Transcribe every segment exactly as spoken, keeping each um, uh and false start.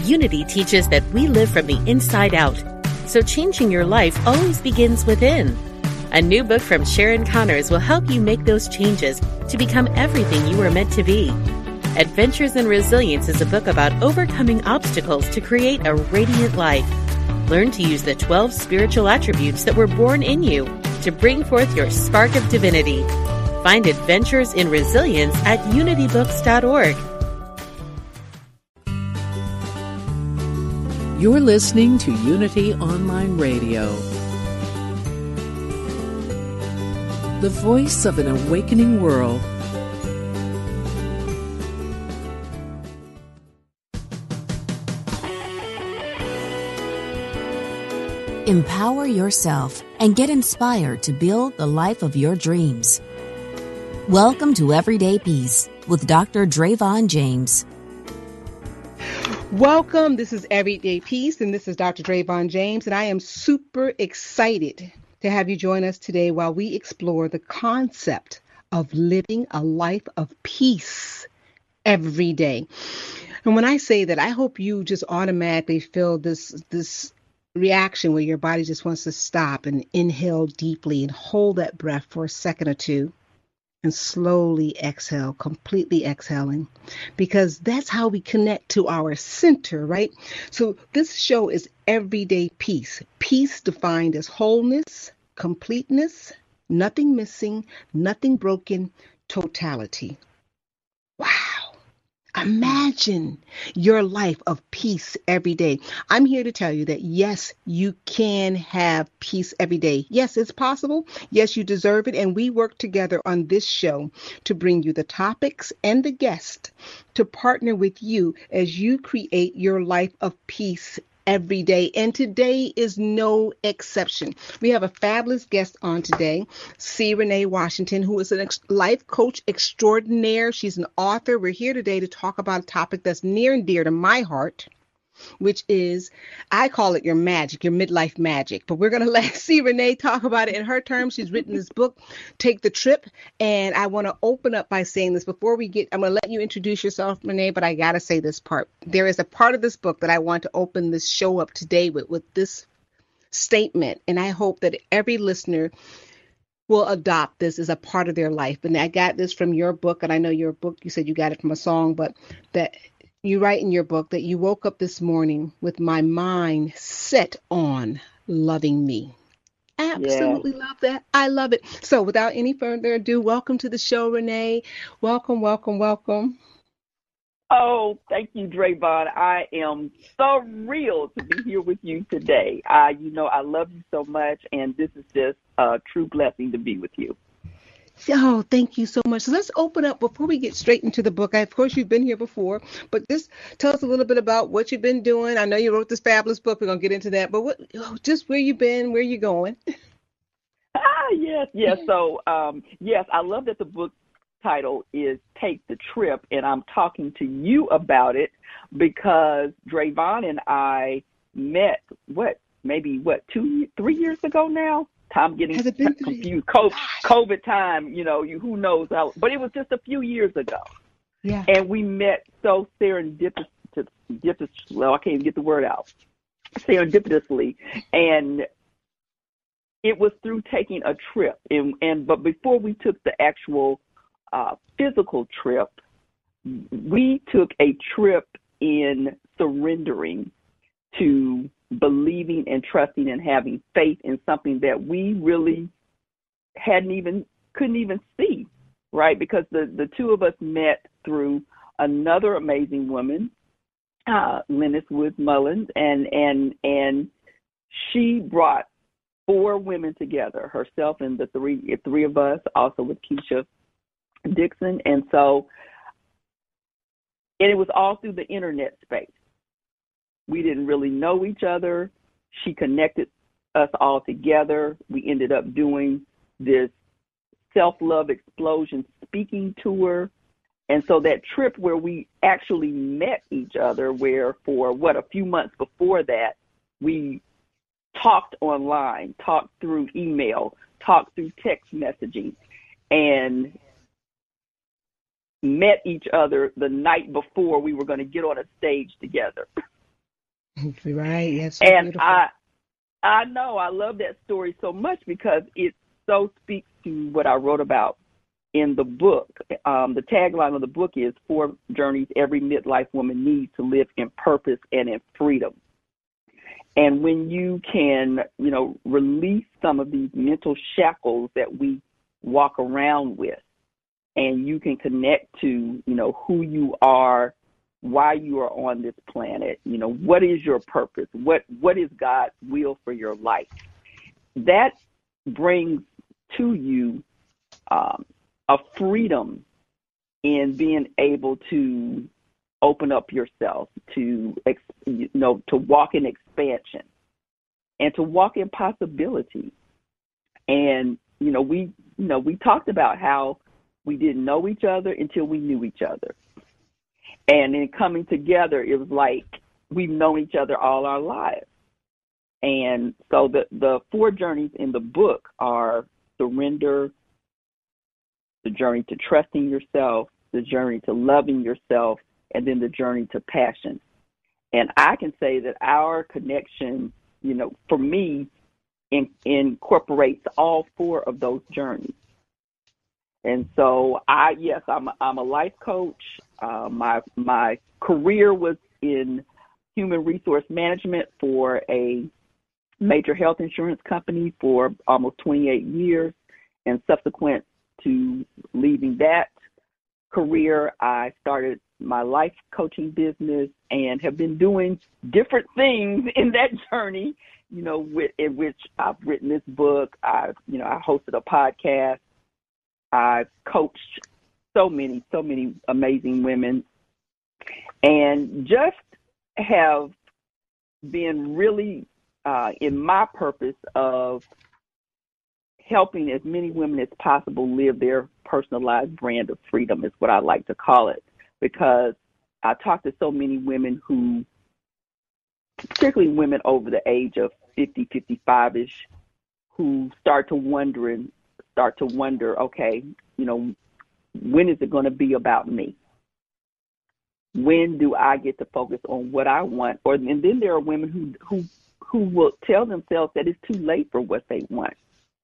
Unity teaches that we live from the inside out, so changing your life always begins within. A new book from Sharon Connors will help you make those changes to become everything you were meant to be. Adventures in Resilience is a book about overcoming obstacles to create a radiant life. Learn to use the twelve spiritual attributes that were born in you to bring forth your spark of divinity. Find Adventures in Resilience at unity books dot org. You're listening to Unity Online Radio, the voice of an awakening world. Empower yourself and get inspired to build the life of your dreams. Welcome to Everyday Peace with Doctor Drayvon James. Welcome. This is Everyday Peace, and this is Doctor Drayvon James, and I am super excited to have you join us today while we explore the concept of living a life of peace every day. And when I say that, I hope you just automatically feel this this reaction where your body just wants to stop and inhale deeply and hold that breath for a second or two and slowly exhale, completely exhaling, because that's how we connect to our center, right? So this show is Everyday Peace. Peace defined as wholeness, completeness, nothing missing, nothing broken, totality. Wow. Imagine your life of peace every day. I'm here to tell you that, yes, you can have peace every day. Yes, it's possible. Yes, you deserve it. And we work together on this show to bring you the topics and the guests to partner with you as you create your life of peace every day. And today is no exception. We have a fabulous guest on today, C. Renee Washington, who is a ex- life coach extraordinaire. She's an author. We're here today to talk about a topic that's near and dear to my heart, which is, I call it your magic, your midlife magic. But we're going to let C. Renee talk about it in her terms. She's written this book, Take the Trip. And I want to open up by saying this before we get, I'm going to let you introduce yourself, Renee, but I got to say this part. There is a part of this book that I want to open this show up today with, with this statement. And I hope that every listener will adopt this as a part of their life. And I got this from your book. And I know your book, you said you got it from a song, but that you write in your book that you woke up this morning with my mind set on loving me. Absolutely yeah. Love that. I love it. So without any further ado, welcome to the show, Renee. Welcome, welcome, welcome. Oh, thank you, Drayvon. I am so thrilled to be here with you today. Uh, you know, I love you so much, and this is just a true blessing to be with you. Oh, thank you so much. So let's open up before we get straight into the book. I, of course, you've been here before, but just tell us a little bit about what you've been doing. I know you wrote this fabulous book. We're going to get into that, but what, oh, just where you've been, where you going. Ah, yes, yes. So, um, yes, I love that the book title is Take the Trip, and I'm talking to you about it because Drayvon and I met, what, maybe, what, two, three years ago now? I'm getting confused. COVID, COVID time, you know, you who knows how, but it was just a few years ago. Yeah. And we met so serendipitously, well, I can't even get the word out, serendipitously. And it was through taking a trip. And, and but before we took the actual uh, physical trip, we took a trip in surrendering to believing and trusting and having faith in something that we really hadn't even, couldn't even see, right? Because the, the two of us met through another amazing woman, uh, Lennis Woods Mullins, and, and, and she brought four women together, herself and the three, three of us, also with Keisha Dixon. And so, and it was all through the internet space. We didn't really know each other. She connected us all together. We ended up doing this self-love explosion speaking tour. And so that trip where we actually met each other, where for what, a few months before that, we talked online, talked through email, talked through text messaging, and met each other the night before we were going to get on a stage together. Right. Yes. So And beautiful. I I know I love that story so much because it so speaks to what I wrote about in the book. Um, the tagline of the book is Four Journeys Every Midlife Woman Needs to Live in Purpose and in Freedom. And when you can, you know, release some of these mental shackles that we walk around with, and you can connect to, you know, who you are, why you are on this planet, you know, what is your purpose, what what is God's will for your life, that brings to you um, a freedom in being able to open up yourself, to, you know, to walk in expansion and to walk in possibility. And, you know, we, you know, we talked about how we didn't know each other until we knew each other. And in coming together, it was like we've known each other all our lives. And so the, the four journeys in the book are surrender, the journey to trusting yourself, the journey to loving yourself, and then the journey to passion. And I can say that our connection, you know, for me, in, incorporates all four of those journeys. And so I, yes, I'm, I'm a life coach. Uh, my, my career was in human resource management for a major health insurance company for almost twenty-eight years. And subsequent to leaving that career, I started my life coaching business and have been doing different things in that journey, you know, with, in which I've written this book. I've, you know, I hosted a podcast. I've coached so many, so many amazing women, and just have been really uh, in my purpose of helping as many women as possible live their personalized brand of freedom is what I like to call it, because I talk to so many women who, particularly women over the age of fifty, fifty-five-ish, who start to wonder and start to wonder, okay, you know, when is it going to be about me? When do I get to focus on what I want? Or and then there are women who who who will tell themselves that it's too late for what they want.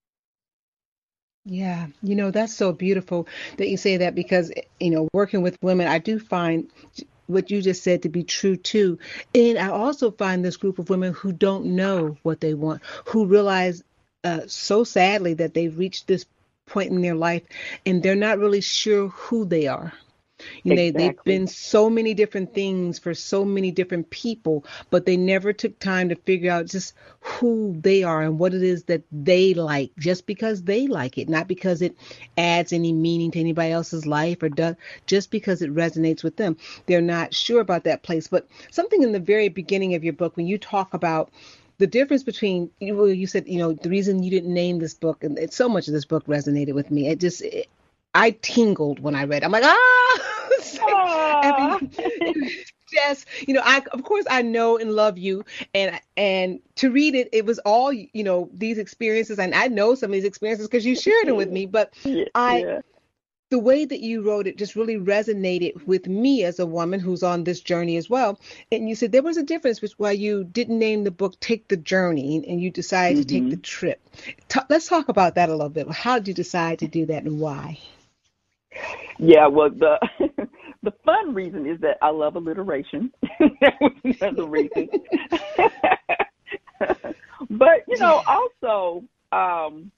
Yeah, you know, that's so beautiful that you say that because, you know, working with women, I do find what you just said to be true too. And I also find this group of women who don't know what they want, who realize uh, so sadly that they've reached this point in their life and they're not really sure who they are. You know, they've Exactly. been so many different things for so many different people, but they never took time to figure out just who they are and what it is that they like, just because they like it, not because it adds any meaning to anybody else's life or does, just because it resonates with them. They're not sure about that place. But something in the very beginning of your book, when you talk about the difference between, you, well, you said, you know, the reason you didn't name this book, and it's so much of this book resonated with me. It just, it, I tingled when I read it. I'm like, ah, it's like, I Aww. mean, yes, you know, I, of course I know and love you. And, and to read it, it was all, you know, these experiences. And I know some of these experiences because you shared them with me, but yeah, I, yeah. the way that you wrote it just really resonated with me as a woman who's on this journey as well. And you said there was a difference with why you didn't name the book Take the Journey and you decided to take the Mm-hmm. trip. Ta let's talk about that a little bit. How did you decide to do that and why? Yeah, well, the the fun reason is that I love alliteration. That was another reason. But, you know, also, um,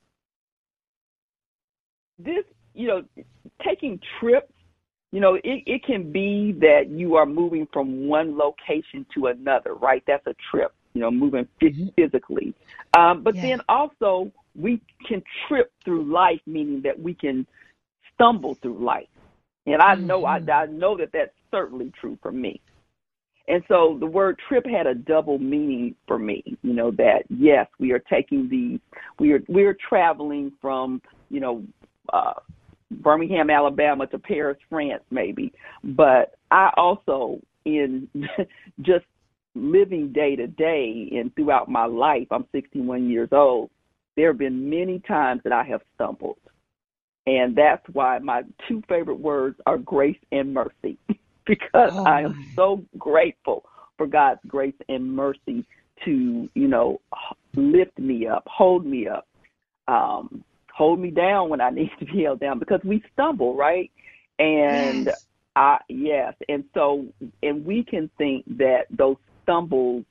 this, you know, taking trips, you know, it, it can be that you are moving from one location to another, right? That's a trip, you know, moving Mm-hmm. physically. Um, but Yeah. then also we can trip through life, meaning that we can stumble through life. And I know I, Mm-hmm. I know that that's certainly true for me. And so the word trip had a double meaning for me, you know, that yes, we are taking these, we are we are traveling from, you know, uh, Birmingham, Alabama to Paris, France, maybe. But I also, in just living day to day and throughout my life, I'm sixty-one years old, there have been many times that I have stumbled. And that's why my two favorite words are grace and mercy, because Oh I am my. so grateful for God's grace and mercy to, you know, lift me up, hold me up, um, hold me down when I need to be held down, because we stumble, right? And Yes. I, yes, and so, and we can think that those stumbles,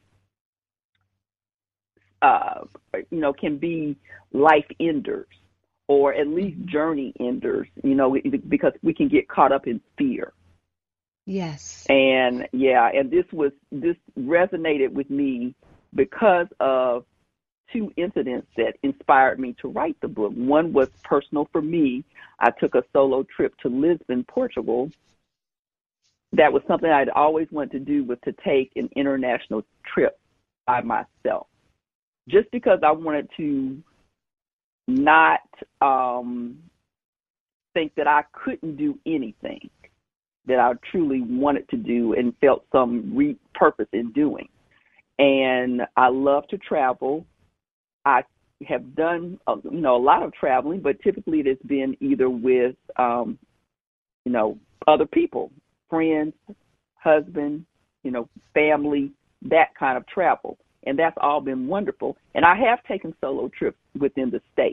uh, you know, can be life enders, or at least journey enders, you know, because we can get caught up in fear. Yes. And yeah, and this was, this resonated with me because of two incidents that inspired me to write the book. One was personal for me. I took a solo trip to Lisbon, Portugal. That was something I'd always wanted to do, was to take an international trip by myself, just because I wanted to not um, think that I couldn't do anything that I truly wanted to do and felt some re- purpose in doing. And I love to travel. I have done, uh, you know, a lot of traveling, but typically it has been either with, um, you know, other people, friends, husband, you know, family, that kind of travel. And that's all been wonderful. And I have taken solo trips within the state.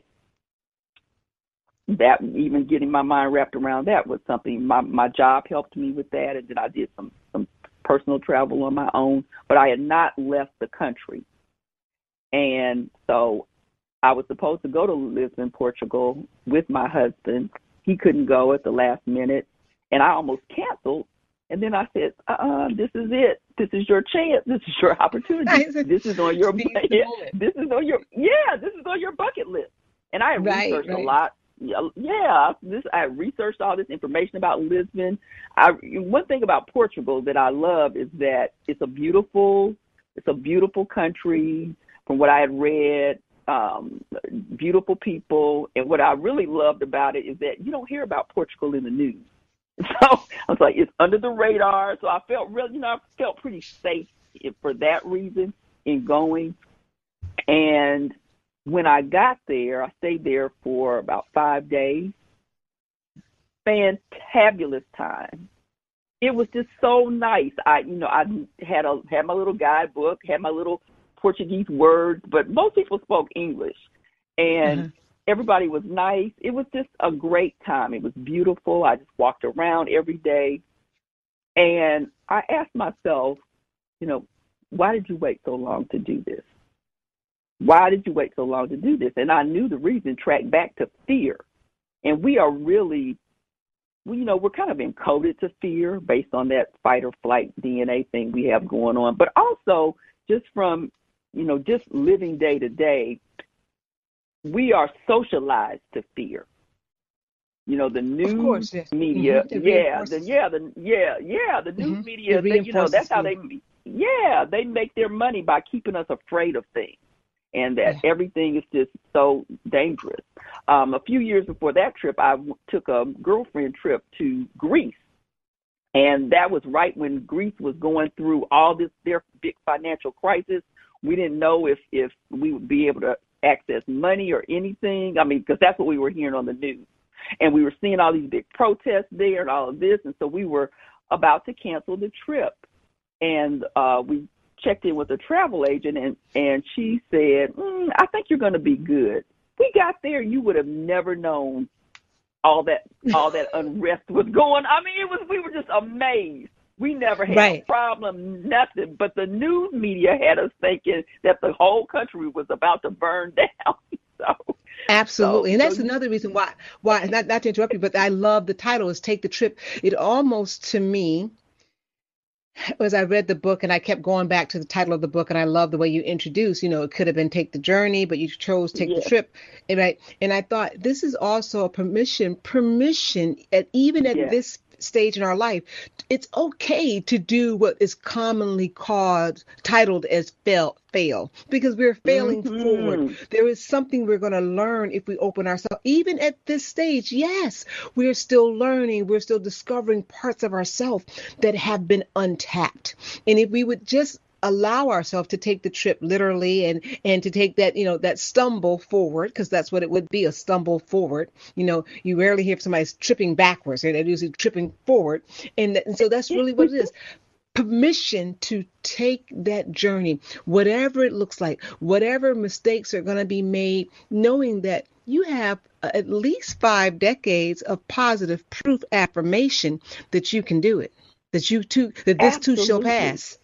That, even getting my mind wrapped around that was something. My my job helped me with that, and then I did some, some personal travel on my own, but I had not left the country. And so I was supposed to go to Lisbon, Portugal with my husband. He couldn't go at the last minute, and I almost canceled. And then I said, uh-uh, this is it. This is your chance. This is your opportunity. This is on your yeah, this is on your yeah, this is on your bucket list. And I had Right, researched right. a lot. Yeah, yeah, this I researched all this information about Lisbon. I one thing about Portugal that I love is that it's a beautiful, it's a beautiful country. From what I had read, um, beautiful people, and what I really loved about it is that you don't hear about Portugal in the news. So I was like, it's under the radar. So I felt really, you know, I felt pretty safe for that reason in going. And when I got there, I stayed there for about five days. Fantabulous time. It was just so nice. I, you know, I had a had my little guidebook, had my little Portuguese words, but most people spoke English, and Uh-huh. everybody was nice. It was just a great time. It was beautiful. I just walked around every day, and I asked myself, you know, why did you wait so long to do this? Why did you wait so long to do this? And I knew the reason tracked back to fear. And we are really, we, you know, we're kind of encoded to fear based on that fight or flight D N A thing we have going on. But also just from, you know, just living day to day, we are socialized to fear. You know, the news Of course, yes. media, Mhm. It yeah, the, reinforces. yeah, the, yeah, yeah, the news Mhm. media, It they, you know, that's how they, reinforces yeah, they make their money by keeping us afraid of things, and that Yeah. everything is just so dangerous. Um, a few years before that trip, I w- took a girlfriend trip to Greece, and that was right when Greece was going through all this their big financial crisis. We didn't know if, if we would be able to access money or anything. I mean, because that's what we were hearing on the news. And we were seeing all these big protests there and all of this. And so we were about to cancel the trip. And uh, we checked in with a travel agent, and, and she said, mm, I think you're going to be good. We got there, you would have never known all that all that unrest was going. I mean, it was we were just amazed. We never had Right. a problem, nothing. But the news media had us thinking that the whole country was about to burn down. So Absolutely. So- And that's so you- another reason why, why not, not to interrupt you, but I love the title is Take the Trip. It almost, to me, as I read the book and I kept going back to the title of the book, and I love the way you introduced, you know, it could have been Take the Journey, but you chose Take Yeah. the Trip. And I, and I thought this is also a permission, permission, at even at Yeah. this stage in our life, it's okay to do what is commonly called, titled as fail, fail, because we're failing Mhm. forward. There is something we're going to learn if we open ourselves. Even at this stage, yes, we're still learning. We're still discovering parts of ourselves that have been untapped. And if we would just allow ourselves to take the trip literally and and to take that, you know, that stumble forward, because that's what it would be, a stumble forward. You know, you rarely hear somebody's tripping backwards, and they're usually tripping forward. And, th- and so that's really what it is. permission to take that journey, whatever it looks like, whatever mistakes are going to be made, knowing that you have at least five decades of positive proof affirmation that you can do it, that you too, that this Absolutely. too shall pass.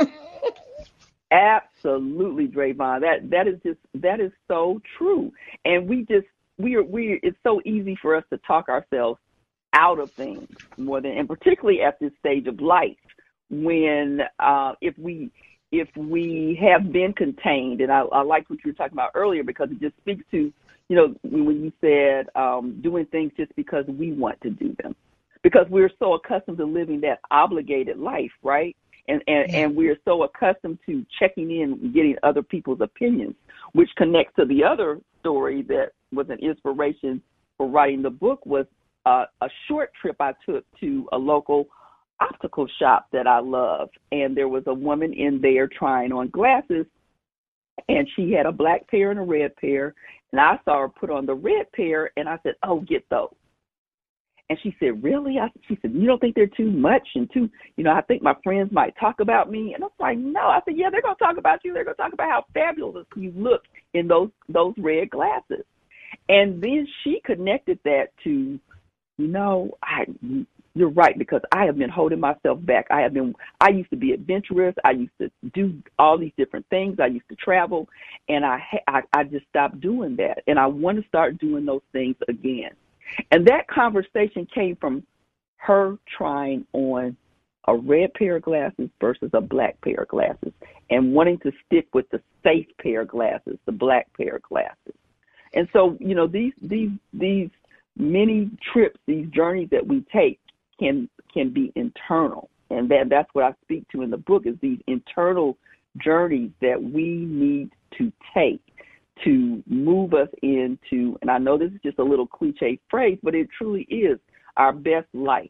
Absolutely, Drayvon. That that is just that is so true. And we just we are we it's so easy for us to talk ourselves out of things more than, and particularly at this stage of life, when uh, if we if we have been contained. And I, I like what you were talking about earlier, because it just speaks to, you know, when you said um, doing things just because we want to do them, because we're so accustomed to living that obligated life, right? And, and, Yeah. and we're so accustomed to checking in and getting other people's opinions, which connects to the other story that was an inspiration for writing the book, was uh, a short trip I took to a local optical shop that I love. And there was a woman in there trying on glasses, and she had a black pair and a red pair. And I saw her put on the red pair, and I said, oh, get those. And she said, really? I, she said, you don't think they're too much and too, you know, I think my friends might talk about me. And I was like, no. I said, yeah, they're going to talk about you. They're going to talk about how fabulous you look in those those red glasses. And then she connected that to, you know, I, you're right, because I have been holding myself back. I have been, I used to be adventurous. I used to do all these different things. I used to travel, and I, I, I just stopped doing that. And I want to start doing those things again. And that conversation came from her trying on a red pair of glasses versus a black pair of glasses, and wanting to stick with the safe pair of glasses, the black pair of glasses. And so, you know, these these these many trips, these journeys that we take can can be internal. And that that's what I speak to in the book, is these internal journeys that we need to take to move us into, and I know this is just a little cliche phrase, but it truly is our best life.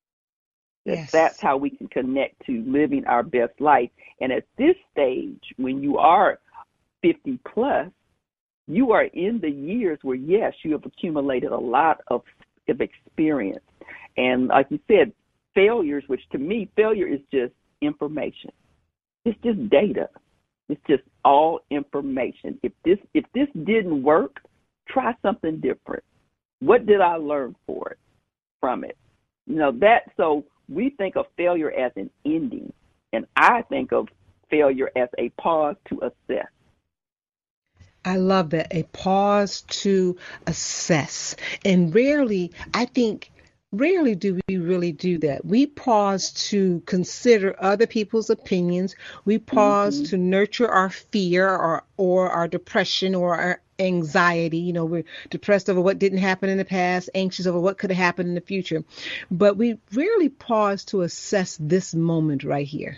Yes. That's how we can connect to living our best life. And at this stage, when you are fifty plus, you are in the years where, yes, you have accumulated a lot of, of experience. And like you said, failures, which to me, failure is just information. It's just data. It's just all information. If this if this didn't work, try something different. What did I learn for it from it? You know, that, so we think of failure as an ending, and I think of failure as a pause to assess. I love that, a pause to assess. And rarely, I think, rarely do we really do that. We pause to consider other people's opinions. We pause Mm-hmm. to nurture our fear or or our depression or our anxiety. You know, we're depressed over what didn't happen in the past, anxious over what could have happened in the future. But we rarely pause to assess this moment right here.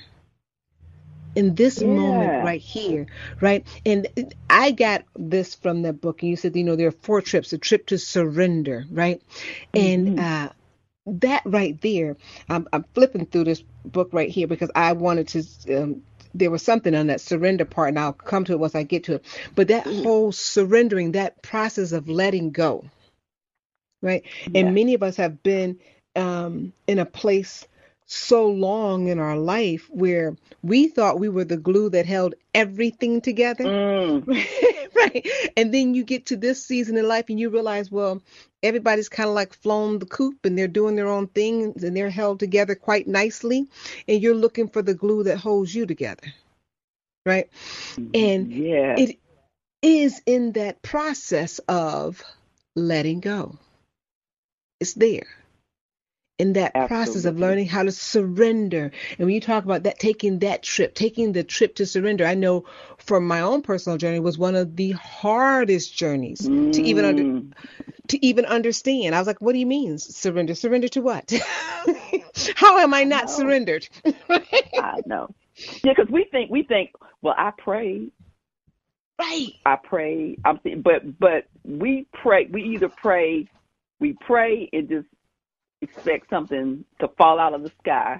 In this Yeah. moment right here, right? And I got this from the book. And you said, you know, there are four trips, a trip to surrender, right? And Mm-hmm. uh, that right there, I'm, I'm flipping through this book right here because I wanted to, um, there was something on that surrender part, and I'll come to it once I get to it. But that whole surrendering, that process of letting go, right? Yeah. And many of us have been um, in a place so long in our life where we thought we were the glue that held everything together. Mm. Right. And then you get to this season in life and you realize, well, everybody's kind of like flown the coop and they're doing their own things and they're held together quite nicely. And you're looking for the glue that holds you together. Right. And Yeah. it is in that process of letting go. It's there. In that process of Absolutely. learning how to surrender. And when you talk about that, taking that trip, taking the trip to surrender, I know from my own personal journey was one of the hardest journeys to even under, Mm. to even understand. I was like, what do you mean surrender? Surrender to what? How am I I not know. surrendered? I know. Yeah, because we think we think, well, I prayed, Right. I prayed. I'm saying, but but we pray. We either pray, we pray and just expect something to fall out of the sky,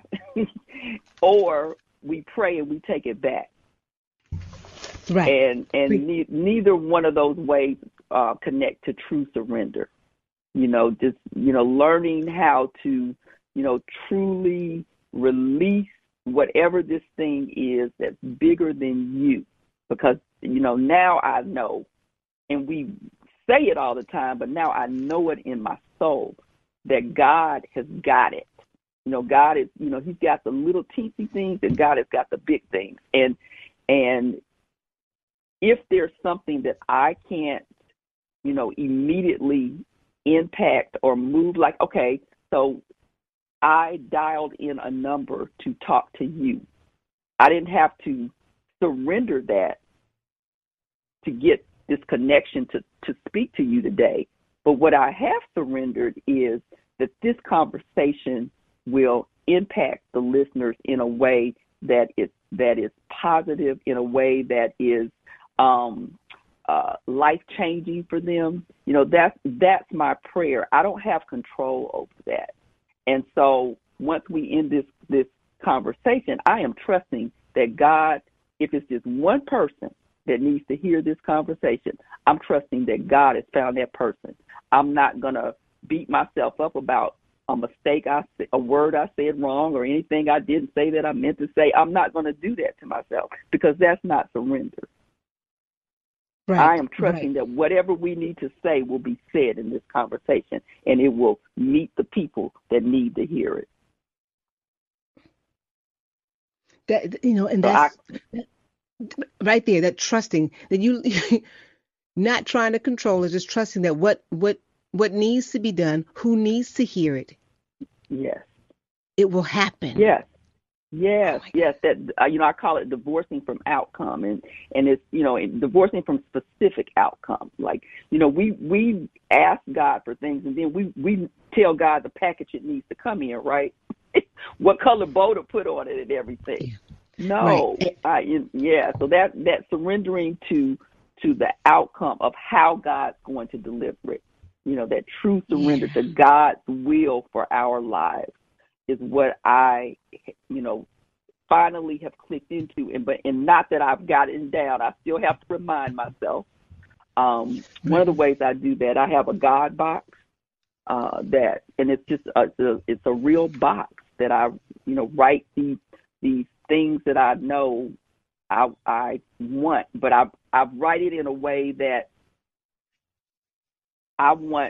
or we pray and we take it back. Right. And and We- ne- neither one of those ways uh, connect to true surrender. You know, just you know, learning how to you know truly release whatever this thing is that's bigger than you, because, you know, now I know, and we say it all the time, but now I know it in my soul that God has got it. You know, God is, you know, he's got the little teensy things and God has got the big things. And, and if there's something that I can't, you know, immediately impact or move, like, okay, so I dialed in a number to talk to you. I didn't have to surrender that to get this connection to, to speak to you today. But what I have surrendered is that this conversation will impact the listeners in a way that is, that is positive, in a way that is um, uh, life-changing for them. You know, that's, that's my prayer. I don't have control over that. And so once we end this, this conversation, I am trusting that God, if it's just one person that needs to hear this conversation, I'm trusting that God has found that person. I'm not going to beat myself up about a mistake, I a word I said wrong, or anything I didn't say that I meant to say. I'm not going to do that to myself, because that's not surrender. Right, I am trusting right. that whatever we need to say will be said in this conversation, and it will meet the people that need to hear it. That, you know, and so that's I, that, right there, that trusting that you, not trying to control it, just trusting that what, what, what needs to be done, who needs to hear it. Yes. It will happen. Yes. Yes, oh yes. That uh, you know, I call it divorcing from outcome, and and it's, you know, divorcing from specific outcome. Like, you know, we we ask God for things, and then we we tell God the package it needs to come in, right? What color bow to put on it and everything. Yeah. No, right. I, yeah. So that that surrendering to to the outcome of how God's going to deliver it. You know, that true surrender yeah. to God's will for our lives is what I, you know, finally have clicked into. And but and not that I've got it down. I still have to remind myself. Um, one of the ways I do that, I have a God box uh, that, and it's just a, it's a, it's a real box that I, you know, write these these things that I know I I want, but I I write it in a way that I want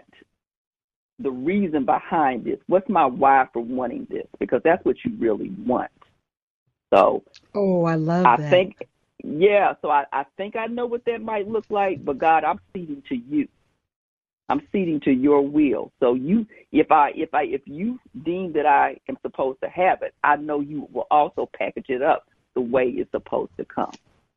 the reason behind this. What's my why for wanting this? Because that's what you really want. So, oh, I love I that. think, yeah. So I, I think I know what that might look like. But God, I'm ceding to you. I'm ceding to your will. So you, if I, if I, if you deem that I am supposed to have it, I know you will also package it up the way it's supposed to come.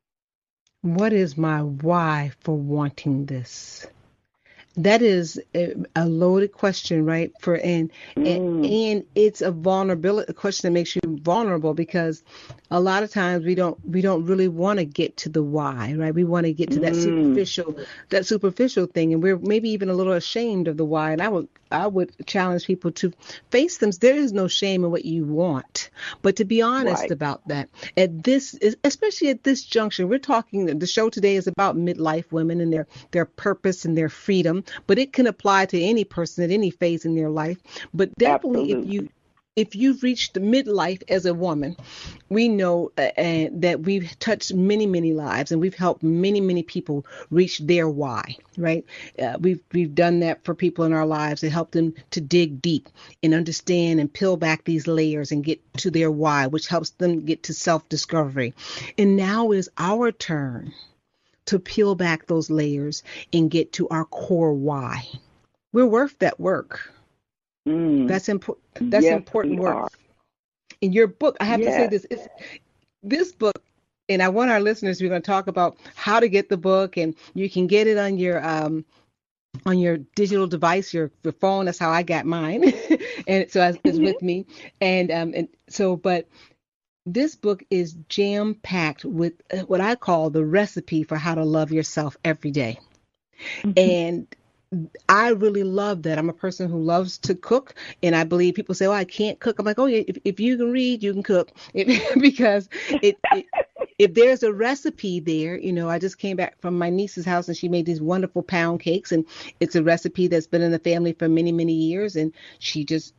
What is my why for wanting this? That is a, a loaded question, right? For and, mm. and and it's a vulnerability a question that makes you vulnerable, because a lot of times we don't we don't really want to get to the why, right? We want to get to that mm. superficial that superficial thing, and we're maybe even a little ashamed of the why. And I would I would challenge people to face them. There is no shame in what you want, but to be honest right. about that. At this, especially at this juncture, we're talking. The show today is about midlife women and their their purpose and their freedom. But it can apply to any person at any phase in their life. But definitely, Absolutely. if you if you've reached the midlife as a woman, we know uh, uh, that we've touched many, many lives, and we've helped many, many people reach their why. Right? Uh, we've we've done that for people in our lives to help them to dig deep and understand and peel back these layers and get to their why, which helps them get to self-discovery. And now is our turn to peel back those layers and get to our core why. We're worth that work. Mm. That's important. That's yes, important work. Are. In your book, I have yes. to say this: it's, this book, and I want our listeners. We're going to talk about how to get the book, and you can get it on your um, on your digital device, your, your phone. That's how I got mine, and so it's mm-hmm. with me. And um, and so, but. This book is jam-packed with what I call the recipe for how to love yourself every day. Mm-hmm. And I really love that. I'm a person who loves to cook, and I believe people say, oh, I can't cook. I'm like, oh, yeah, if, if you can read, you can cook. It, because it, it, if there's a recipe there, you know, I just came back from my niece's house, and she made these wonderful pound cakes, and it's a recipe that's been in the family for many, many years, and she just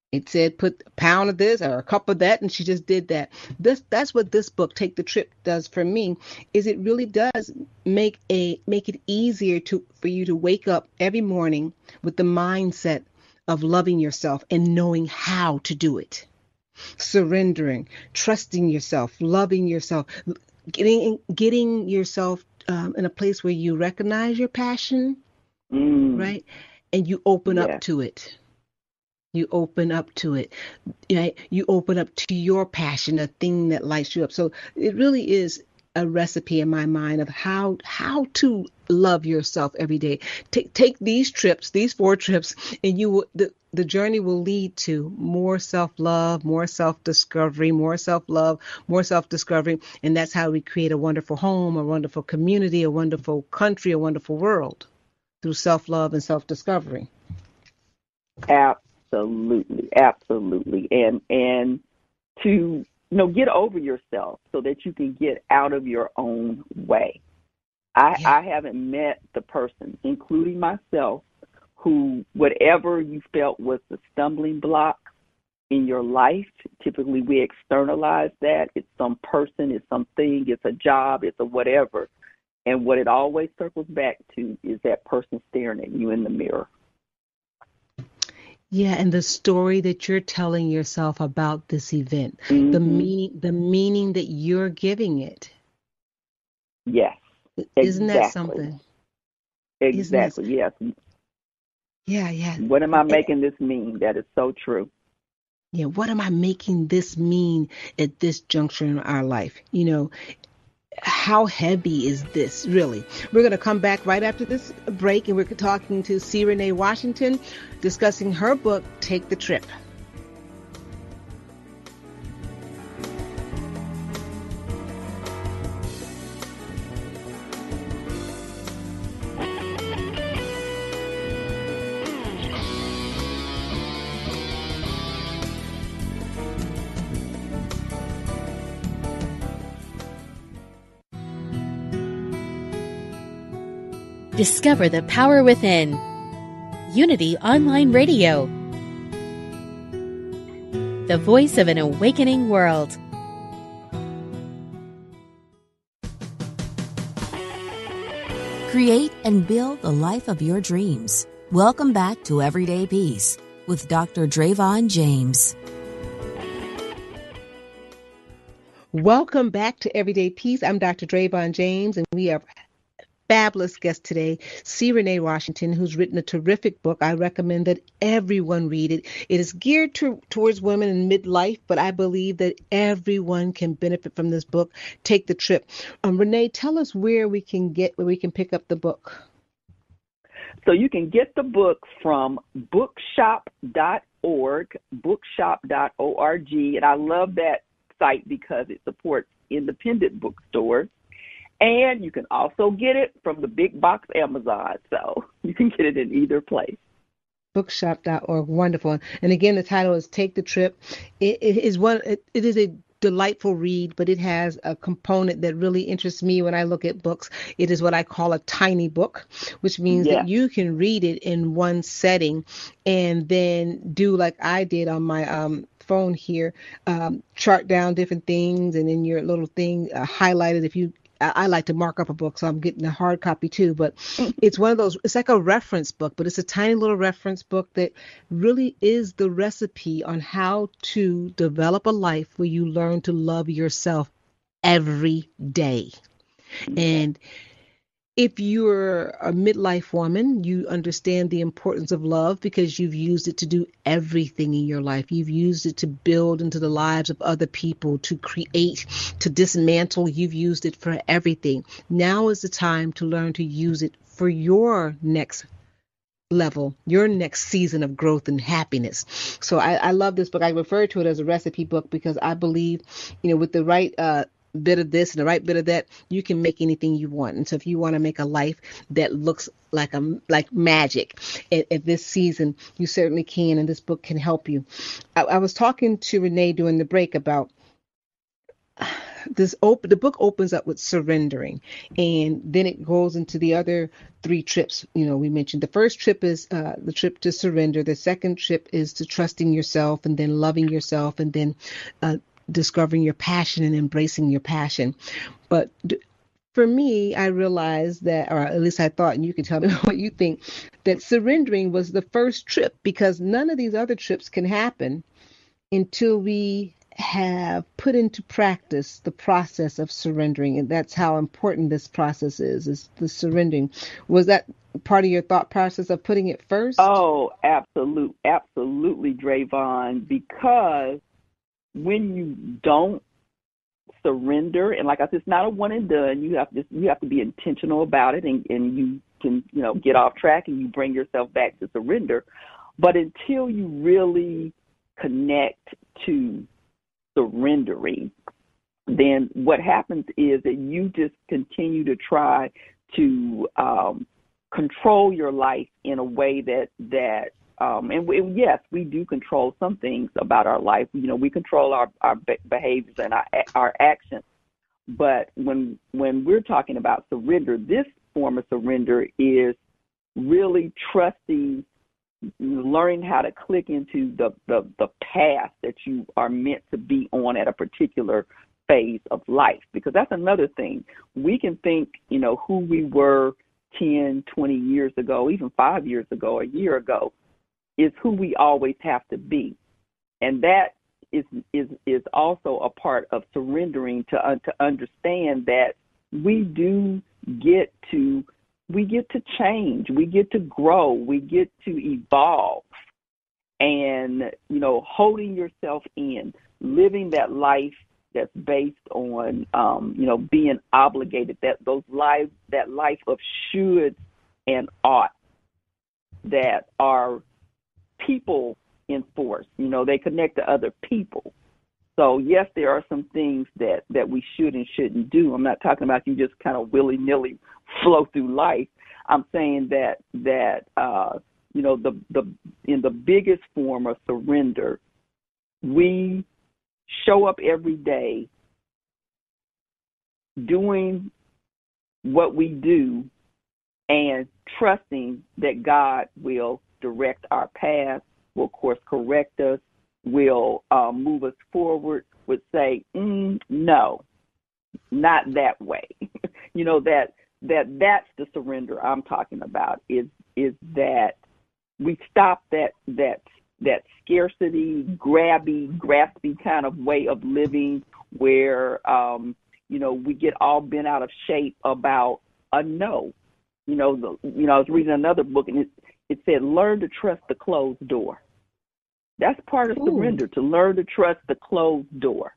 It said put a pound of this or a cup of that, and she just did that. This that's what this book, Take the Trip, does for me. Is it really does make a make it easier to for you to wake up every morning with the mindset of loving yourself and knowing how to do it. Surrendering, trusting yourself, loving yourself, getting getting yourself um, in a place where you recognize your passion, Mm, right? And you open yeah. up to it. You open up to it. Right? You open up to your passion, a thing that lights you up. So it really is a recipe in my mind of how how to love yourself every day. Take take these trips, these four trips, and you will the the journey will lead to more self-love, more self-discovery, more self-love, more self-discovery, and that's how we create a wonderful home, a wonderful community, a wonderful country, a wonderful world through self-love and self-discovery. Absolutely, absolutely, and and to you know get over yourself so that you can get out of your own way. I Yeah. I haven't met the person, including myself, who whatever you felt was the stumbling block in your life. Typically, we externalize that. It's some person, it's something, it's a job, it's a whatever, and what it always circles back to is that person staring at you in the mirror. Yeah, and the story that you're telling yourself about this event, the Mm-hmm. meaning, the meaning that you're giving it. Yes, Isn't that exactly, something? Isn't that? exactly. Yes. Yeah, yeah. What am I And- and- making this mean? That is so true. Yeah, what am I making this mean at this juncture in our life? You know, how heavy is this really? We're going to come back right after this break, and we're talking to C. Renee Washington, discussing her book, Take the Trip. Discover the power within. Unity Online Radio. The voice of an awakening world. Create and build the life of your dreams. Welcome back to Everyday Peace with Doctor Drayvon James. Welcome back to Everyday Peace. I'm Doctor Drayvon James, and we have a fabulous guest today, C. Renee Washington, who's written a terrific book. I recommend that everyone read it. It is geared to, towards women in midlife, but I believe that everyone can benefit from this book. Take the Trip. Um, Renee, tell us where we can get, where we can pick up the book. So you can get the book from bookshop dot org, bookshop dot org, and I love that site because it supports independent bookstores. And you can also get it from the big box Amazon, so you can get it in either place. bookshop dot org. Wonderful. And again, the title is Take the Trip. It, it is one. It, it is a delightful read, but it has a component that really interests me when I look at books. It is what I call a tiny book, which means Yeah. that you can read it in one setting and then do like I did on my um, phone here, um, chart down different things, and then your little thing uh, highlighted if you. I I like to mark up a book, so I'm getting a hard copy too. But it's one of those, it's like a reference book, but it's a tiny little reference book that really is the recipe on how to develop a life where you learn to love yourself every day. And if you're a midlife woman, you understand the importance of love because you've used it to do everything in your life. You've used it to build into the lives of other people, to create, to dismantle. You've used it for everything. Now is the time to learn to use it for your next level, your next season of growth and happiness. So I, I love this book. I refer to it as a recipe book because I believe, you know, with the right uh, bit of this and the right bit of that, you can make anything you want. And so if you want to make a life that looks like a like magic at, at this season, you certainly can, and this book can help you. I, I was talking to Renee during the break about this op- the book opens up with surrendering, and then it goes into the other three trips. You know, we mentioned the first trip is uh, the trip to surrender. The second trip is to trusting yourself, and then loving yourself, and then uh, discovering your passion and embracing your passion. But d- for me, I realized that, or at least I thought, and you can tell me what you think, that surrendering was the first trip, because none of these other trips can happen until we have put into practice the process of surrendering. And that's how important this process is, is the surrendering. Was that part of your thought process of putting it first? Oh, absolute, absolutely, Drayvon, because when you don't surrender, and like I said, it's not a one and done. You have to you have to be intentional about it, and, and you can, you know, get off track and you bring yourself back to surrender. But until you really connect to surrendering, then what happens is that you just continue to try to um, control your life in a way that that um, and, we, yes, we do control some things about our life. You know, we control our our behaviors and our our actions. But when when we're talking about surrender, this form of surrender is really trusting, learning how to click into the, the, the path that you are meant to be on at a particular phase of life. Because that's another thing. We can think, you know, who we were ten, twenty years ago, even five years ago, a year ago, is who we always have to be. And that is is is also a part of surrendering, to uh, to understand that we do get to we get to change, we get to grow, we get to evolve. And, you know, holding yourself in, living that life that's based on, um, you know, being obligated, that those lives, that life of should and ought that are people enforced. You know, they connect to other people. So, yes, there are some things that, that we should and shouldn't do. I'm not talking about you just kind of willy-nilly flow through life. I'm saying that, that uh, you know, the, the in the biggest form of surrender, we show up every day doing what we do and trusting that God will direct our path, will course correct us, will uh, move us forward, would say, mm, no, not that way. you know, that that that's the surrender I'm talking about, is is that we stop that that that scarcity, grabby, graspy kind of way of living where, um, you know, we get all bent out of shape about a no. You know, the, you know, I was reading another book, and it, it said, learn to trust the closed door. That's part of Ooh. surrender, to learn to trust the closed door.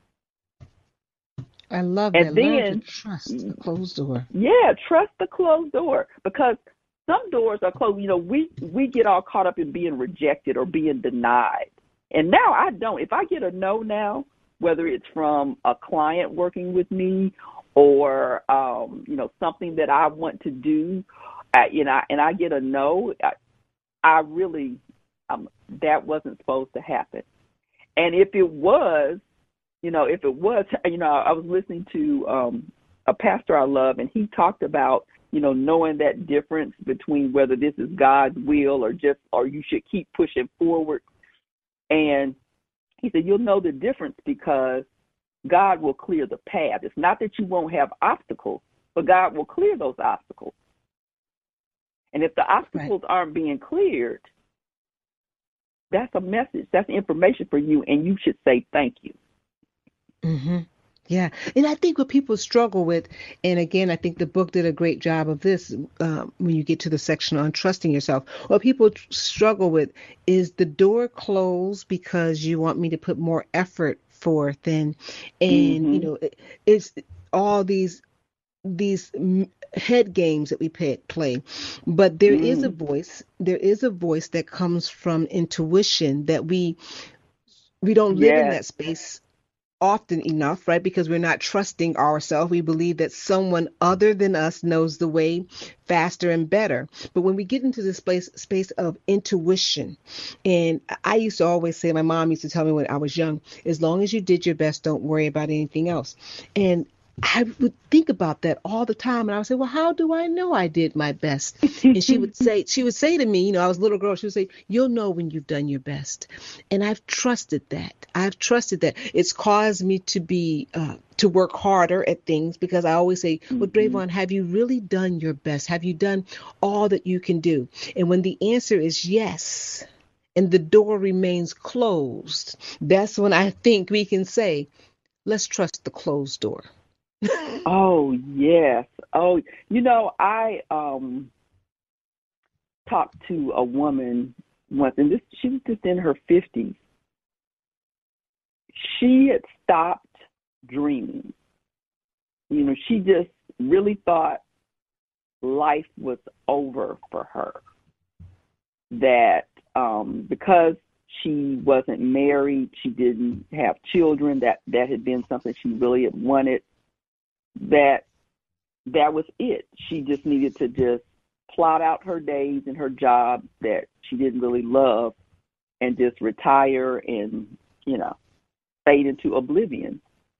I love and that. Then, learn to trust the closed door. Yeah, trust the closed door, because some doors are closed. You know, we, we get all caught up in being rejected or being denied. And now I don't. If I get a no now, whether it's from a client working with me or, um, you know, something that I want to do, uh, you know, and I get a no, I, I really, um, that wasn't supposed to happen. And if it was, you know, if it was, you know, I was listening to um, a pastor I love, and he talked about, you know, knowing that difference between whether this is God's will or just, or you should keep pushing forward. And he said, you'll know the difference because God will clear the path. It's not that you won't have obstacles, but God will clear those obstacles. And if the obstacles right. aren't being cleared, that's a message. That's information for you, and you should say thank you. Mm-hmm. Yeah. And I think what people struggle with, and again, I think the book did a great job of this um, when you get to the section on trusting yourself. What people tr- struggle with is the door closed because you want me to put more effort forth. And, and mm-hmm. you know, it, it's all these these head games that we pay, play. But there mm. is a voice. There is a voice that comes from intuition that we we don't live yes. in that space often enough, right? Because we're not trusting ourselves. We believe that someone other than us knows the way faster and better. But when we get into this place, space of intuition, and I used to always say, my mom used to tell me when I was young, as long as you did your best, don't worry about anything else. And I would think about that all the time, and I would say, "Well, how do I know I did my best?" And she would say, she would say to me, you know, I was a little girl. She would say, "You'll know when you've done your best," and I've trusted that. I've trusted that. It's caused me to be uh, to work harder at things because I always say, "Well, Drayvon, have you really done your best? Have you done all that you can do?" And when the answer is yes, and the door remains closed, that's when I think we can say, "Let's trust the closed door." Oh, yes. Oh, you know, I um talked to a woman once, and this she was just in her fifties. She had stopped dreaming. You know, she just really thought life was over for her. That um, because she wasn't married, she didn't have children, that, that had been something she really had wanted. That that was it. She just needed to just plot out her days and her job that she didn't really love and just retire and, you know, fade into oblivion.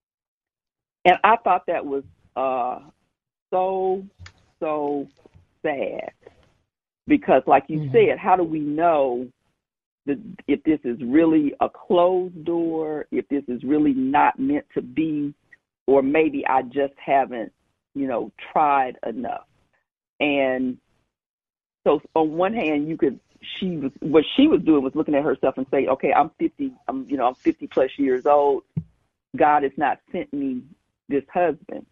And I thought that was uh, so, so sad because, like you mm-hmm. said, how do we know that if this is really a closed door, if this is really not meant to be, or maybe I just haven't, you know, tried enough. And so on one hand, you could, she was, what she was doing was looking at herself and say, okay, I'm fifty, I'm, you know, I'm fifty plus years old. God has not sent me this husband.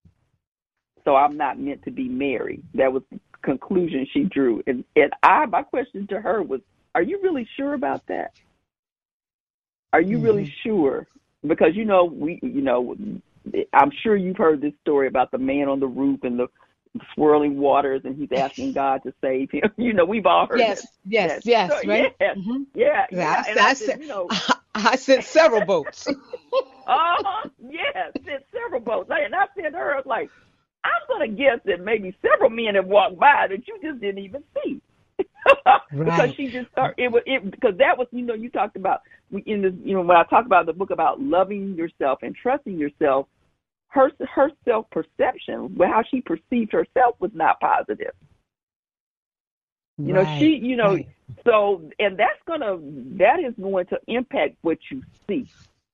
So I'm not meant to be married. That was the conclusion she drew. And, and I, my question to her was, are you really sure about that? Are you mm-hmm. really sure? Because, you know, we, you know, I'm sure you've heard this story about the man on the roof and the swirling waters, and he's asking God to save him. You know, we've all heard yes, that. Yes, yes, yes, so, right? Yeah, mm-hmm. yeah, yeah. yeah. I, and I, I, said, said, you know, I, I sent several boats. uh-huh, yeah, sent several boats. And I said to her, I was like, I'm going to guess that maybe several men have walked by that you just didn't even see. Right. Because she just started, it was, it, because that was, you know, you talked about, in this, you know, when I talk about the book about loving yourself and trusting yourself, her her self-perception, how she perceived herself was not positive. You know, right, she, you know, right. so, and that's going to, that is going to impact what you see.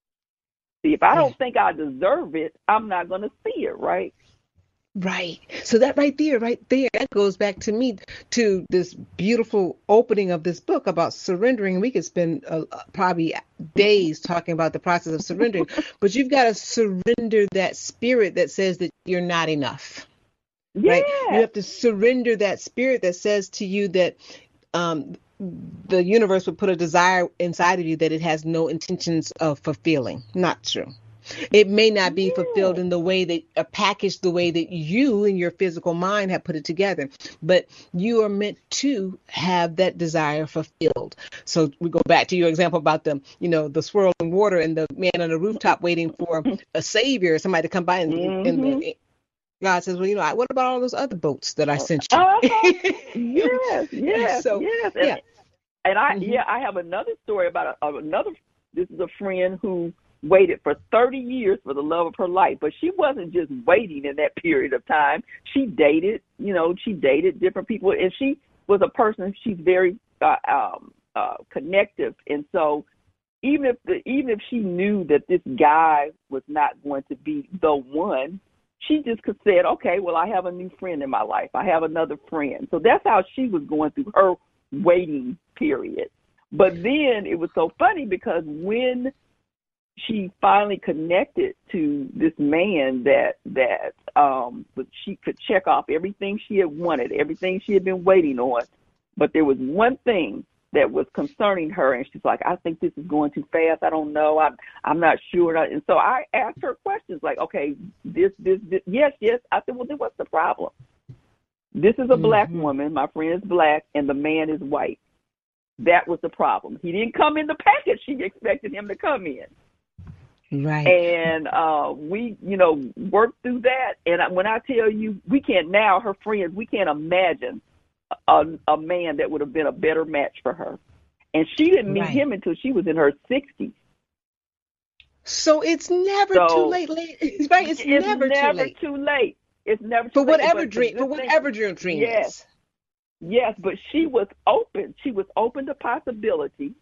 See, if I don't think I deserve it, I'm not going to see it, right? Right. So that right there, right there, that goes back to me, to this beautiful opening of this book about surrendering. We could spend uh, probably days talking about the process of surrendering, but you've got to surrender that spirit that says that you're not enough. Yeah. Right. You have to surrender that spirit that says to you that um, the universe would put a desire inside of you that it has no intentions of fulfilling. Not true. It may not be yeah. fulfilled in the way that, uh, packaged the way that you and your physical mind have put it together, but you are meant to have that desire fulfilled. So we go back to your example about the, you know, the swirling water and the man on the rooftop waiting for a savior, somebody to come by, and, mm-hmm. and the, God says, well, you know, what about all those other boats that I sent you? Uh-huh. yes, yes, so, yes. Yeah. And, and I, mm-hmm. yeah, I have another story about a, another. This is a friend who waited for thirty years for the love of her life, but she wasn't just waiting in that period of time. She dated, you know, she dated different people, and she was a person. She's very uh, um, uh, connective, and so even if the, even if she knew that this guy was not going to be the one, she just could said, okay, well, I have a new friend in my life. I have another friend. So that's how she was going through her waiting period. But then it was so funny because when she finally connected to this man that that um, she could check off everything she had wanted, everything she had been waiting on, but there was one thing that was concerning her, and she's like, I think this is going too fast. I don't know. I'm, I'm not sure. And so I asked her questions like, okay, this, this, this, yes, yes. I said, well, then what's the problem? This is a mm-hmm. black woman. My friend is black, and the man is white. That was the problem. He didn't come in the package she expected him to come in. Right. And uh, we, you know, worked through that. And I- when I tell you, we can't now, her friends, we can't imagine a, a man that would have been a better match for her. And she didn't meet Right. him until she was in her sixties. So it's never So too late. late- Right. It's, it's never, never too late. too late. It's never too For late. whatever But the dream, for good thing- whatever your dream Yes. is. Yes, but she was open. She was open to possibility.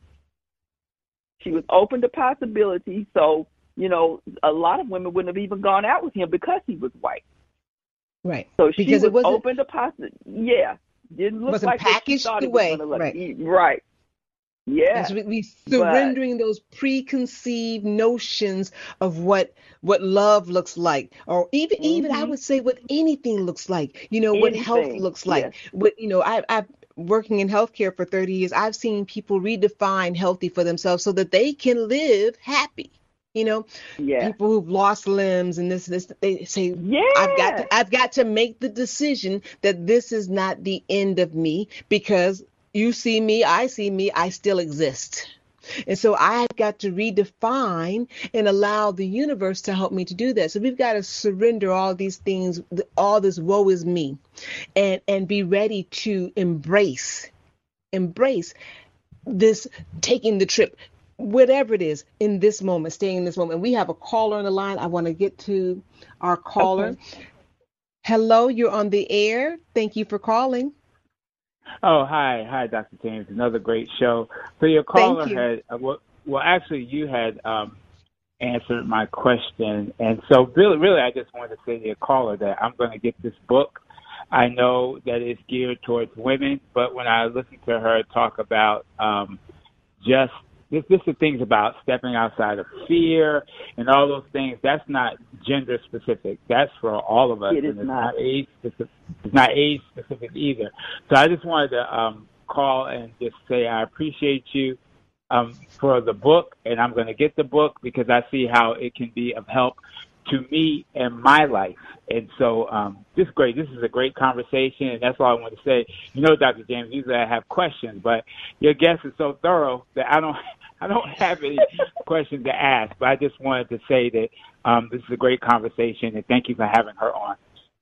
She was open to possibility. So, you know, a lot of women wouldn't have even gone out with him because he was white. Right. So she Because was it wasn't open to possibility. Yeah. Didn't look wasn't like what she packaged thought the it was way. gonna look. Right. Right. Yeah. That's we, we surrendering those preconceived notions of what what love looks like, or even even I Mhm. would say what anything looks like. You know, what health Anything. looks like. Yes. What you know, I I've working in healthcare for thirty years. I've seen people redefine healthy for themselves so that they can live happy. You know, Yeah. people who've lost limbs and this this they say Yeah. I've got to I've got to make the decision that this is not the end of me, because you see me, I see me, I still exist. And so I've got to redefine and allow the universe to help me to do that. So we've got to surrender all these things, all this woe is me, and and be ready to embrace, embrace this taking the trip, whatever it is in this moment, staying in this moment. We have a caller on the line. I want to get to our caller. Okay. Hello, you're on the air. Thank you for calling. Oh, hi. Hi, Doctor James. Another great show. So your caller you. had, uh, well, well, actually, you had um, answered my question. And so really, really, I just wanted to say to your caller that I'm going to get this book. I know that it's geared towards women, but when I listen to her talk about um, just this, this is things about stepping outside of fear and all those things, that's not gender specific. That's for all of us. It is and it's not. not age specific. It's not age specific either. So I just wanted to um, call and just say I appreciate you um, for the book, and I'm going to get the book because I see how it can be of help to me and my life. And so um, this is great. This is a great conversation, and that's all I want to say. You know, Doctor James, usually I have questions, but your guest is so thorough that I don't I don't have any questions to ask. But I just wanted to say that um, this is a great conversation, and thank you for having her on.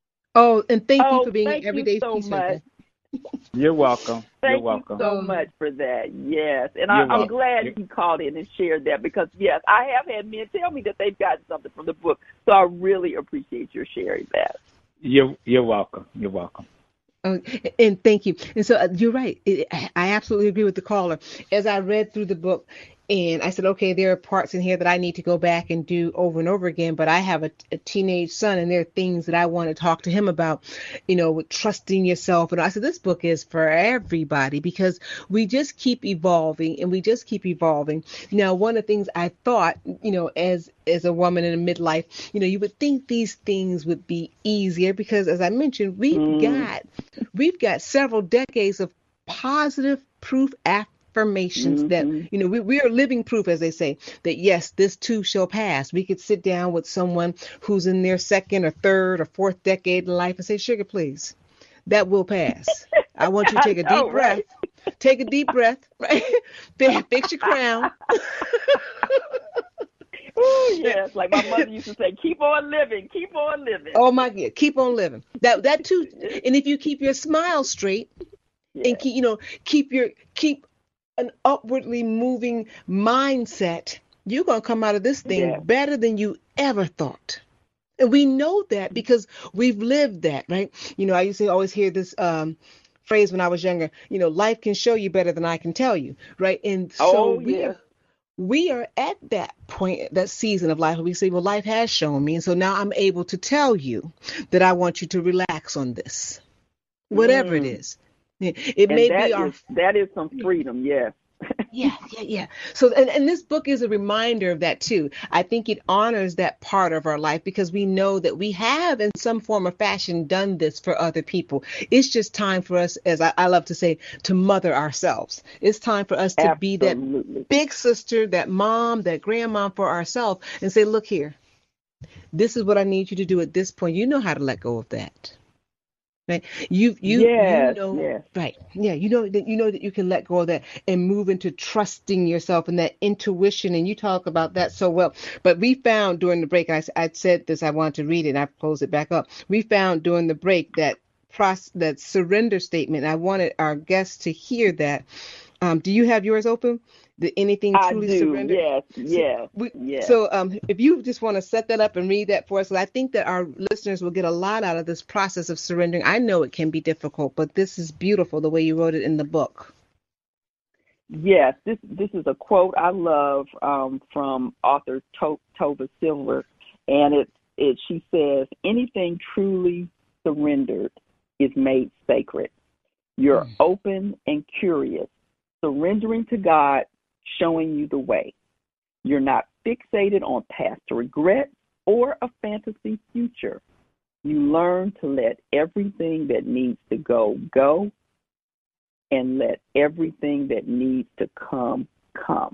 Oh, and thank Oh, you for being thank you everyday so peacemaker. You're welcome. Thank You're welcome. you so Um, much for that. Yes. And I, You're I'm welcome. glad You're- you called in and shared that because, yes, I have had men tell me that they've gotten something from the book. So I really appreciate your sharing that. You're you're welcome. You're welcome. Oh, and thank you. And so uh, you're right. It, I absolutely agree with the caller. As I read through the book, and I said, okay, there are parts in here that I need to go back and do over and over again. But I have a, a teenage son, and there are things that I want to talk to him about, you know, with trusting yourself. And I said, this book is for everybody because we just keep evolving and we just keep evolving. Now, one of the things I thought, you know, as as a woman in a midlife, you know, you would think these things would be easier because, as I mentioned, we've Mm. got we've got several decades of positive proof affirmations Mhm. that, you know, we, we are living proof, as they say, that yes, this too shall pass. We could sit down with someone who's in their second or third or fourth decade in life and say, sugar, please, that will pass. I want you to take a I know, deep breath. right? Take a deep breath, right? Fi- Fix your crown. Oh, yes. Like my mother used to say, keep on living, keep on living. Oh my God, keep on living. That that too. And if you keep your smile straight Yeah. and keep, you know, keep your keep an upwardly moving mindset, you're gonna come out of this thing Yeah. better than you ever thought. And we know that because we've lived that, right? You know, I used to always hear this um phrase when I was younger, you know, life can show you better than I can tell you, right? And so Oh, we yes. we are at that point, that season of life where we say, well, life has shown me. And so now I'm able to tell you that I want you to relax on this, whatever it Mm. is. It it And may that be our is, that is some freedom, yes. yeah, yeah, yeah. So, and, and this book is a reminder of that too. I think it honors that part of our life because we know that we have, in some form or fashion, done this for other people. It's just time for us, as I, I love to say, to mother ourselves. It's time for us to be that Absolutely. big sister, that mom, that grandmom for ourselves and say, look here, this is what I need you to do at this point. You know how to let go of that. Right. You you you Yes, know yes. right. Yeah, you know that you know that you can let go of that and move into trusting yourself and that intuition, and you talk about that so well. But we found during the break, I s- I said this, I wanted to read it, and I've closed it back up. We found during the break that process, that surrender statement. I wanted our guests to hear that. Um, do you have yours open? The anything I truly do. surrendered? Yes, So yes, we yes. so um if you just want to set that up and read that for us, 'cause I think that our listeners will get a lot out of this process of surrendering. I know it can be difficult, but this is beautiful the way you wrote it in the book. Yes, this this is a quote I love um, from author to- Tova Silver, and it it she says, "Anything truly surrendered is made sacred. You're Mm. open and curious, surrendering to God, showing you the way. You're not fixated on past regrets or a fantasy future. You learn to let everything that needs to go go, and let everything that needs to come come."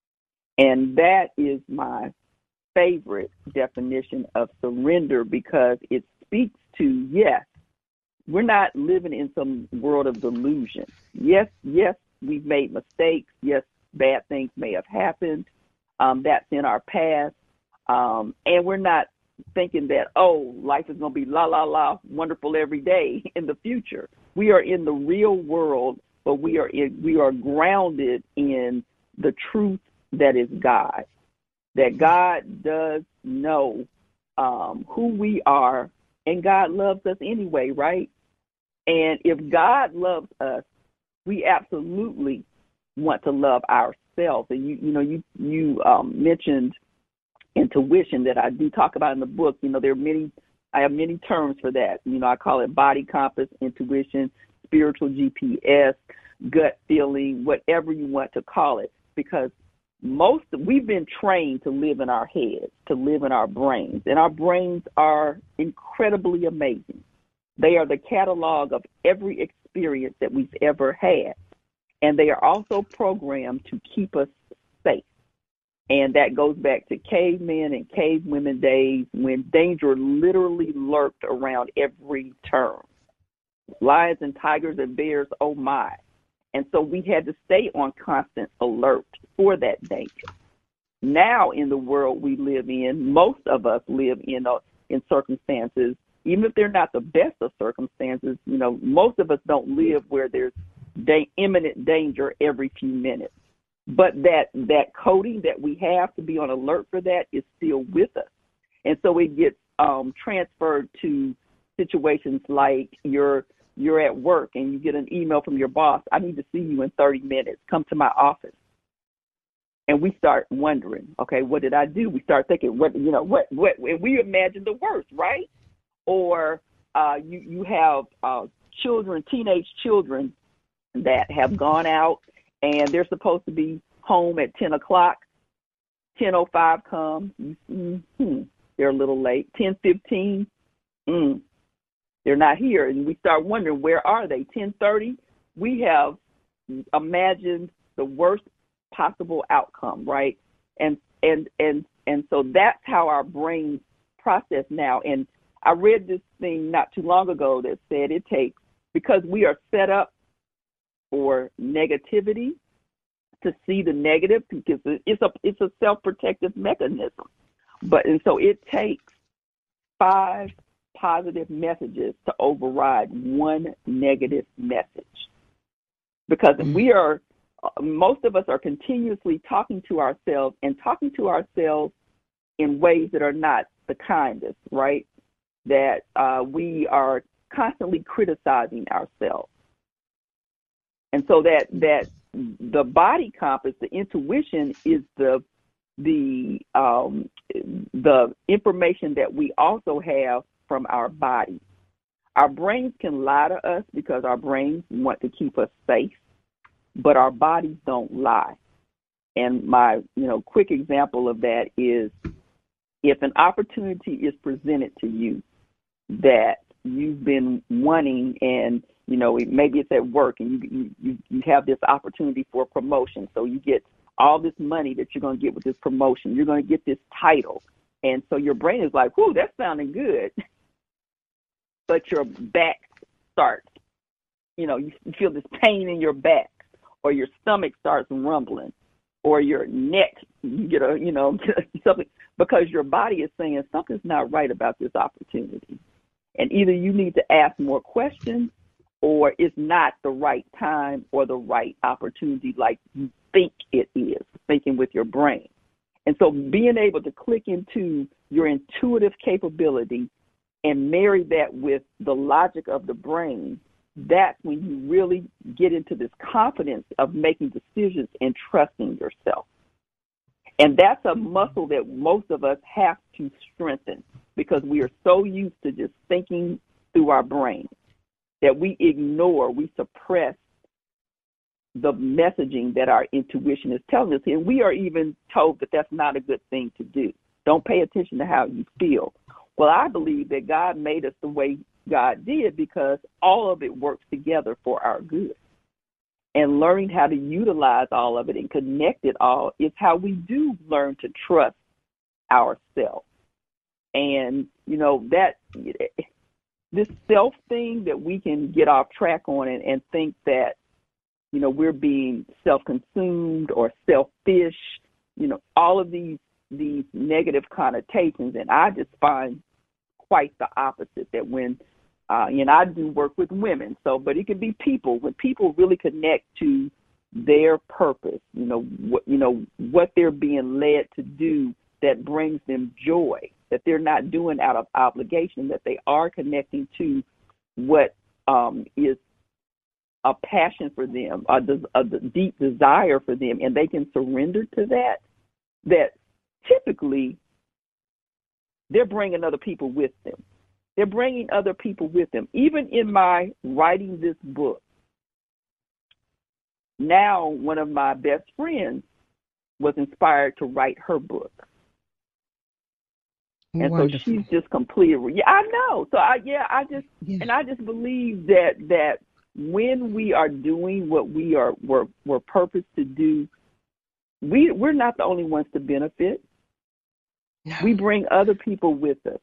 And that is my favorite definition of surrender, because it speaks to, yes, we're not living in some world of delusion. Yes, yes, we've made mistakes. Yes, bad things may have happened. Um, that's in our past. Um, and we're not thinking that, oh, life is going to be la, la, la, wonderful every day in the future. We are in the real world, but we are in, we are grounded in the truth that is God, that God does know um, who we are, and God loves us anyway, right? And if God loves us, we absolutely want to love ourselves. And you, you know, you you um, mentioned intuition that I do talk about in the book. You know, there are many. I have many terms for that. You know, I call it body compass, intuition, spiritual G P S, gut feeling, whatever you want to call it, because most we've been trained to live in our heads, to live in our brains, and our brains are incredibly amazing. They are the catalog of every experience that we've ever had, and they are also programmed to keep us safe. And that goes back to cavemen and cavewomen days, when danger literally lurked around every turn. Lions and tigers and bears, oh my. And so we had to stay on constant alert for that danger. Now, in the world we live in, most of us live in uh, in circumstances, even if they're not the best of circumstances, you know, most of us don't live where there's da- imminent danger every few minutes. But that, that coding that we have to be on alert for that is still with us. And so it gets um, transferred to situations like you're, you're at work and you get an email from your boss, "I need to see you in thirty minutes. Come to my office." And we start wondering, okay, what did I do? We start thinking, what, you know, what, what, and we imagine the worst, right? Or uh, you, you have uh, children, teenage children that have gone out and they're supposed to be home at ten o'clock. ten oh five comes. Mm-hmm. They're a little late. ten fifteen, mm, they're not here. And we start wondering, where are they? ten thirty, we have imagined the worst possible outcome, right? And and and and so that's how our brains process now. And I read this thing not too long ago that said it takes, because we are set up for negativity, to see the negative, because it's a it's a self-protective mechanism. But and so it takes five positive messages to override one negative message. Because Mm. we are, most of us are continuously talking to ourselves, and talking to ourselves in ways that are not the kindest, right? That uh, we are constantly criticizing ourselves. And so that that the body compass, the intuition, is the the um, the information that we also have from our body. Our brains can lie to us because our brains want to keep us safe, but our bodies don't lie. And my you know quick example of that is, if an opportunity is presented to you that you've been wanting, and you know maybe it's at work, and you you you have this opportunity for promotion, so you get all this money that you're going to get with this promotion, you're going to get this title, and so your brain is like, "Whoo, that's sounding good," but your back starts, you know, you feel this pain in your back, or your stomach starts rumbling, or your neck, you get a, you know, something, because your body is saying something's not right about this opportunity. And either you need to ask more questions, or it's not the right time or the right opportunity like you think it is, thinking with your brain. And so being able to click into your intuitive capability and marry that with the logic of the brain, that's when you really get into this confidence of making decisions and trusting yourself. And that's a muscle that most of us have to strengthen, because we are so used to just thinking through our brain that we ignore, we suppress the messaging that our intuition is telling us. And we are even told that that's not a good thing to do. Don't pay attention to how you feel. Well, I believe that God made us the way God did because all of it works together for our good. And learning how to utilize all of it and connect it all is how we do learn to trust ourselves. And, you know, that this self thing that we can get off track on and, and think that, you know, we're being self-consumed or selfish, you know, all of these these negative connotations. And I just find quite the opposite, that when Uh, and I do work with women, so, but it can be people. When people really connect to their purpose, you know, what, you know, what they're being led to do that brings them joy, that they're not doing out of obligation, that they are connecting to what um, is a passion for them, a, a, a deep desire for them, and they can surrender to that, that typically they're bringing other people with them. They're bringing other people with them. Even in my writing this book, now one of my best friends was inspired to write her book. And Wonderful. So she's just completely, yeah, I know. So I, yeah, I just, yeah. and I just believe that, that when we are doing what we are, we're, we're purposed to do, we, we're not the only ones to benefit. No. We bring other people with us.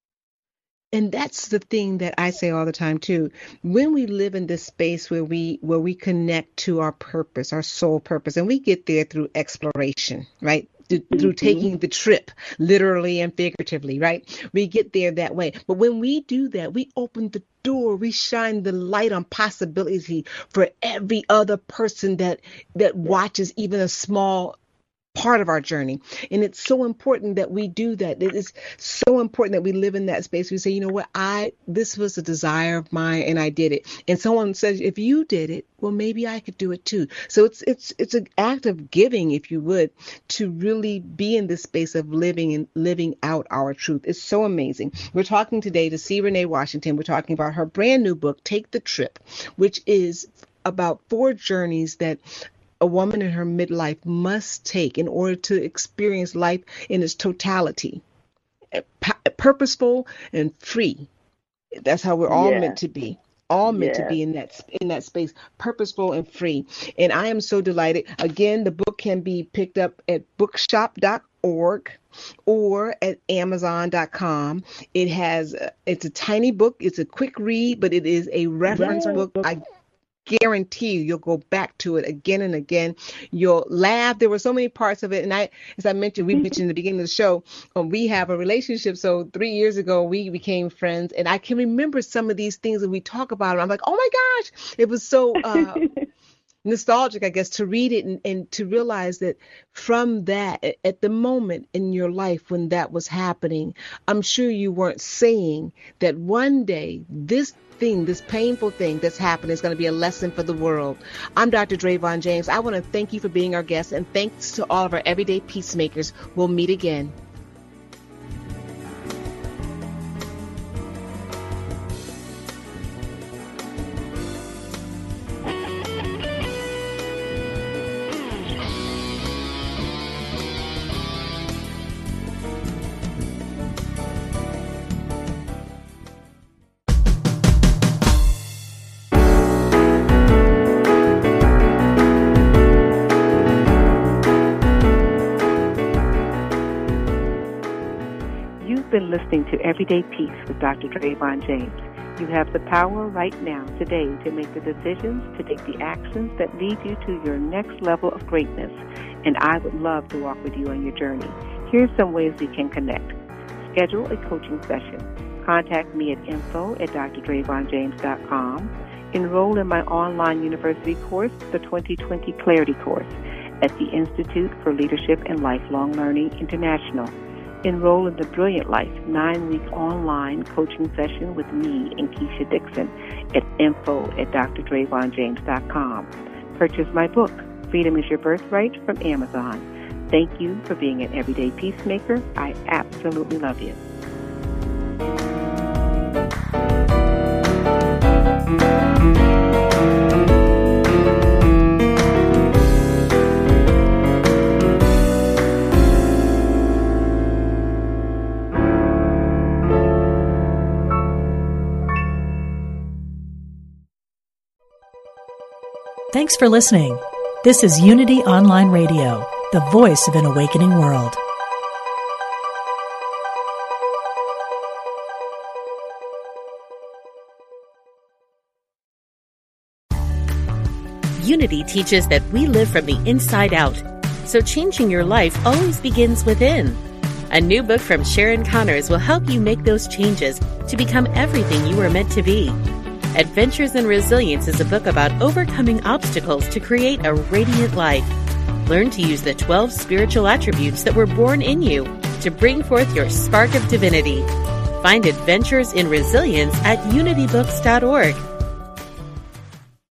And that's the thing that I say all the time too. When we live in this space where we where we connect to our purpose, our soul purpose, and we get there through exploration, right? Mm-hmm. Through taking the trip, literally and figuratively, right? We get there that way. But when we do that, we open the door, we shine the light on possibility for every other person that that watches even a small part of our journey. And it's so important that we do that. It is so important that we live in that space. We say, you know what, I, this was a desire of mine and I did it. And someone says, if you did it, well, maybe I could do it too. So it's, it's, it's an act of giving, if you would, to really be in this space of living and living out our truth. It's so amazing. We're talking today to C. Renee Washington. We're talking about her brand new book, Take the Trip, which is about four journeys that a woman in her midlife must take in order to experience life in its totality, P- purposeful and free. That's how we're all yeah. meant to be. All meant yeah. to be in that in that space, purposeful and free. And I am so delighted. Again, the book can be picked up at bookshop dot org or at amazon dot com. It has it's a tiny book. It's a quick read, but it is a reference yeah. book. I guarantee you you'll go back to it again and again. You'll laugh. There were so many parts of it. And I, as I mentioned, we mentioned in the beginning of the show, um, we have a relationship. So three years ago, we became friends. And I can remember some of these things that we talk about. I'm like, oh my gosh, it was so uh, nostalgic, I guess, to read it and, and to realize that from that, at the moment in your life when that was happening, I'm sure you weren't saying that one day this thing, this painful thing that's happening is going to be a lesson for the world. I'm Doctor Drayvon James. I want to thank you for being our guest, and thanks to all of our everyday peacemakers. We'll meet again. Been listening to Everyday Peace with Doctor Drayvon James. You have the power right now, today, to make the decisions, to take the actions that lead you to your next level of greatness. And I would love to walk with you on your journey. Here's some ways we can connect. Schedule a coaching session. Contact me at info at d r dravon james dot com. Enroll in my online university course, the twenty twenty Clarity Course, at the Institute for Leadership and Lifelong Learning International. Enroll in the Brilliant Life nine-week online coaching session with me and Keisha Dixon at info at d r dravon james dot com. Purchase my book, Freedom is Your Birthright, from Amazon. Thank you for being an everyday peacemaker. I absolutely love you. Thanks for listening. This is Unity Online Radio, the voice of an awakening world. Unity teaches that we live from the inside out, so changing your life always begins within. A new book from Sharon Connors will help you make those changes to become everything you were meant to be. Adventures in Resilience is a book about overcoming obstacles to create a radiant life. Learn to use the twelve spiritual attributes that were born in you to bring forth your spark of divinity. Find Adventures in Resilience at unity books dot org.